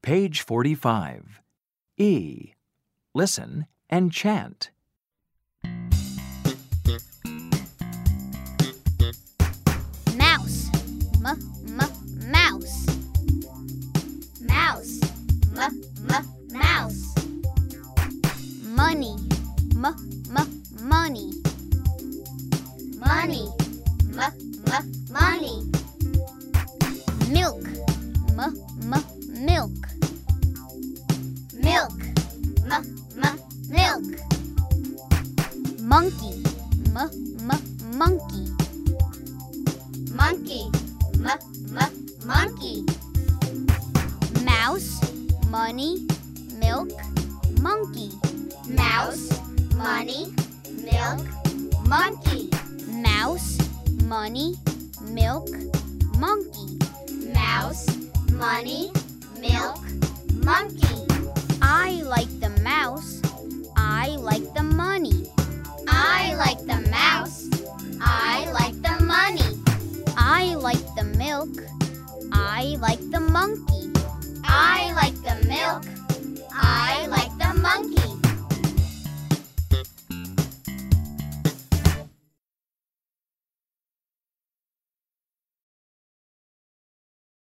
Page 45. E. Listen and chant. Mouse, mouse. Mouse, mouse. Money, money. Money, money. Milk, milk. Milk, milk. Monkey, monkey. Monkey, monkey. Mouse, money, milk, monkey. Mouse, money, milk, monkey. Mouse, money, milk, monkey. Mouse, money, milk, monkey. I like the mouse. I like the money. I like the mouse. I like the money. I like the milk. I like the monkey. I like the milk. I like the monkey.